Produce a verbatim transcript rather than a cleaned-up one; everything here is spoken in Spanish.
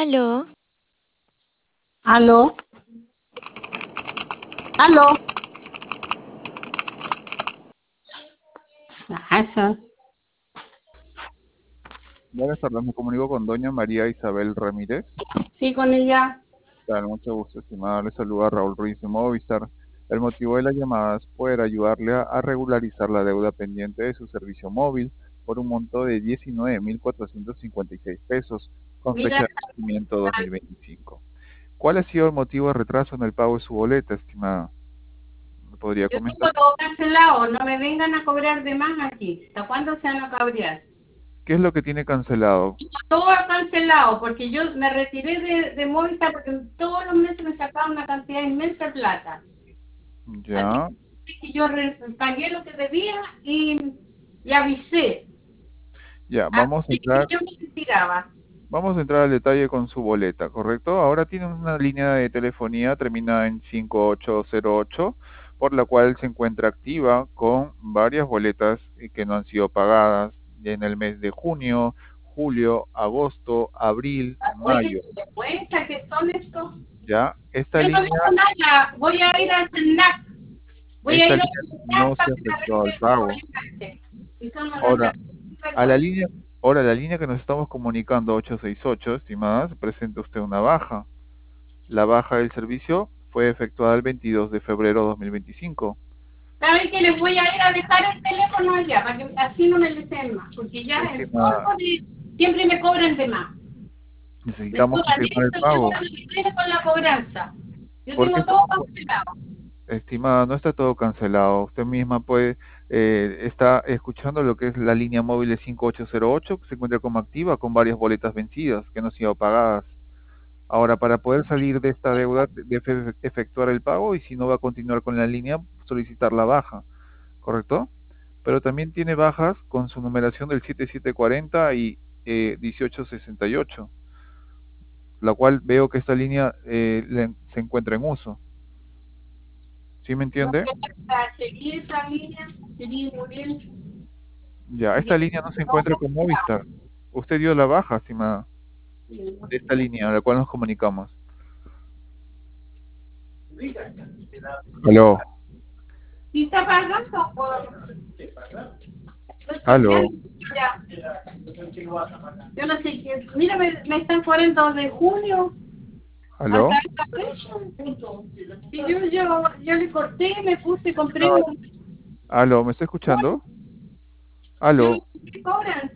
Aló, Aló, aló. Ah, eso. Buenas tardes, me comunico con doña María Isabel Ramírez. Sí, con ella. Claro, mucho gusto, estimada. Le saluda Raúl Ruiz de Movistar. El motivo de la llamada es poder ayudarle a, a regularizar la deuda pendiente de su servicio móvil por un monto de diecinueve mil cuatrocientos cincuenta y seis pesos con Mira, fecha de vencimiento dos mil veinticinco. ¿Cuál ha sido el motivo de retraso en el pago de su boleta, estimada? ¿Me podría yo comentar? tengo todo cancelado. No me vengan a cobrar de más aquí. ¿Hasta cuándo se van a cabrear? ¿Qué es lo que tiene cancelado? Todo cancelado, porque yo me retiré de, de Movistar porque todos los meses me sacaban una cantidad inmensa de plata. Así Ya, que yo re- pagué lo que debía y, y avisé. ya, vamos a Así que entrar. yo me retiraba. Vamos a entrar al detalle con su boleta, ¿correcto? Ahora tiene una línea de telefonía terminada en cinco ocho cero ocho, por la cual se encuentra activa con varias boletas eh, que no han sido pagadas en el mes de junio, julio, agosto, abril, Oye, mayo. ¿te cuenta qué son estos? Ya, esta Yo no línea, veo nada. Voy a ir al CENAC. Voy a esta ir a línea no CENAC se para ha que me efectuado el arreglen el pago. problema este. Si son los Ahora, a la recuerdo. línea, ahora la línea que nos estamos comunicando ocho seis ocho, estimadas, presenta usted una baja. La baja del servicio fue efectuada el veintidós de febrero de dos mil veinticinco. ¿Saben que les voy a ir a dejar el teléfono allá para que así no me lesen más? Porque ya el Estimada, colmo de siempre me cobran de más. Me necesitamos cobran confirmar el esto, me pago. cobran dinero con la cobranza. Yo ¿Por qué tengo está- todo cancelado. Estimada, no está todo cancelado. Usted misma puede, eh, está escuchando lo que es la línea móvil de cinco ocho cero ocho, que se encuentra como activa con varias boletas vencidas que no han sido pagadas. Ahora, para poder salir de esta deuda, debe efectuar el pago y si no va a continuar con la línea, solicitar la baja, ¿correcto? Pero también tiene bajas con su numeración del siete siete cuarenta y eh, dieciocho sesenta y ocho, la cual veo que esta línea eh, le- se encuentra en uso. ¿Sí me No entiende? sé, para seguir esa línea, sería muy bien. Ya, esta línea no se encuentra con Movistar. Usted dio la baja, estimada, de esta línea a la cual nos comunicamos. Aló, Si está pagando por... Estoy aló, cambiando ya. Yo no sé qué. Mira, me, me están cobrando de junio hasta aló. esta fecha. Y yo, yo, yo le corté, me puse, compré No, un... aló, ¿me está escuchando? Yo no Aló. sé qué cobran.